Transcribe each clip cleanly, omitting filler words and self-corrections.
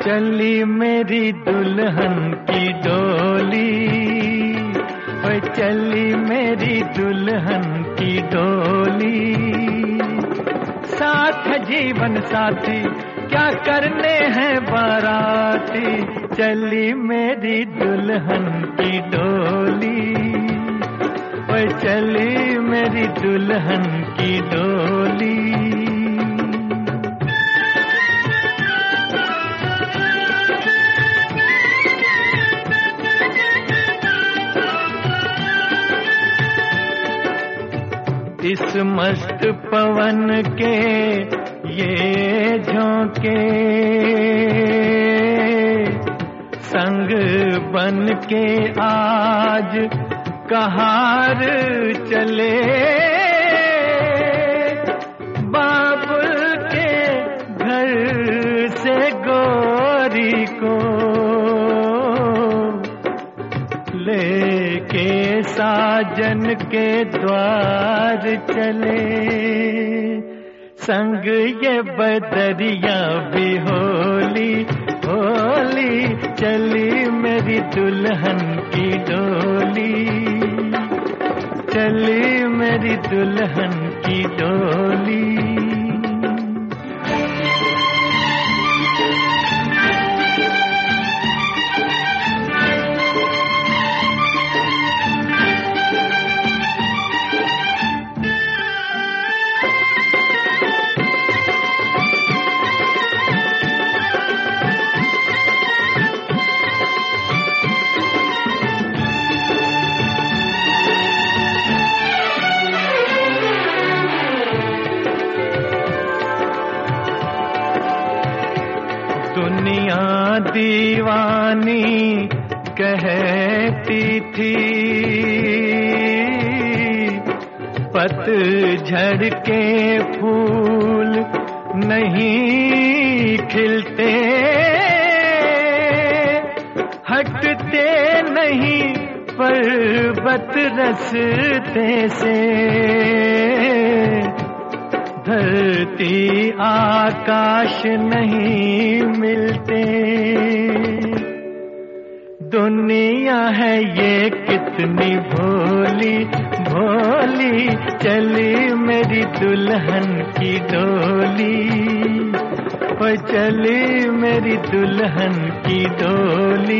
चली मेरी दुल्हन की डोली, ओए चली मेरी दुल्हन की डोली। साथ है जीवन साथी, क्या करने हैं बाराती, चली मेरी दुल्हन की डोली, ओए चली मेरी दुल्हन की डोली। इस मस्त पवन के ये झोंके, संग बन के आज कहार चले। बाबुल के घर से गोरी को लेके साजन के द्वार चले। संग ये बदरिया भी होली होली, चली मेरी दुल्हन की डोली, चली मेरी दुल्हन की डोली। दुनिया दीवानी कहती थी, पतझड़ के फूल नहीं खिलते, हटते नहीं पर्वत रस्ते से, धरती आकाश नहीं मिलते। दुनिया है ये कितनी भोली भोली, चली मेरी दुल्हन की डोली, ओ चली मेरी दुल्हन की डोली।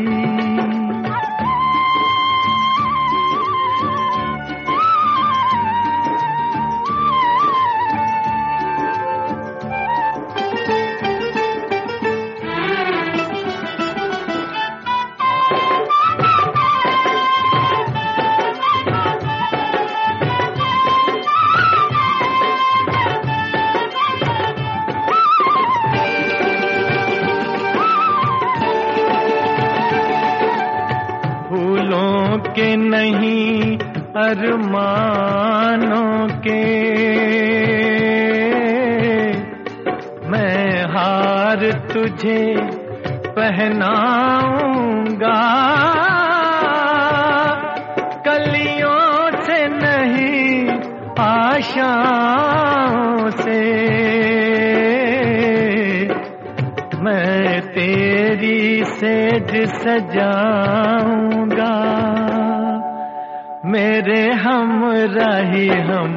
के नहीं अरमानों के, मैं हार तुझे पहनाऊंगा, कलियों से नहीं आशाओं से, मैं तेरी सेज सजाऊंगा। मेरे हमराही हम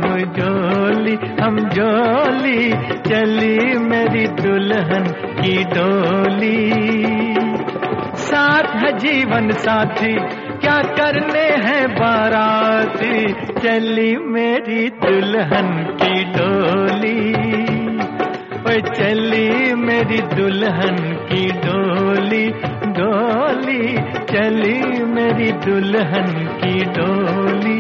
जोली, चली मेरी दुल्हन की डोली। साथ है जीवन साथी, क्या करने हैं बाराती, चली मेरी दुल्हन की डोली, ओए चली मेरी दुल्हन की डोली, डोली चली मेरी दुल्हन की डोली।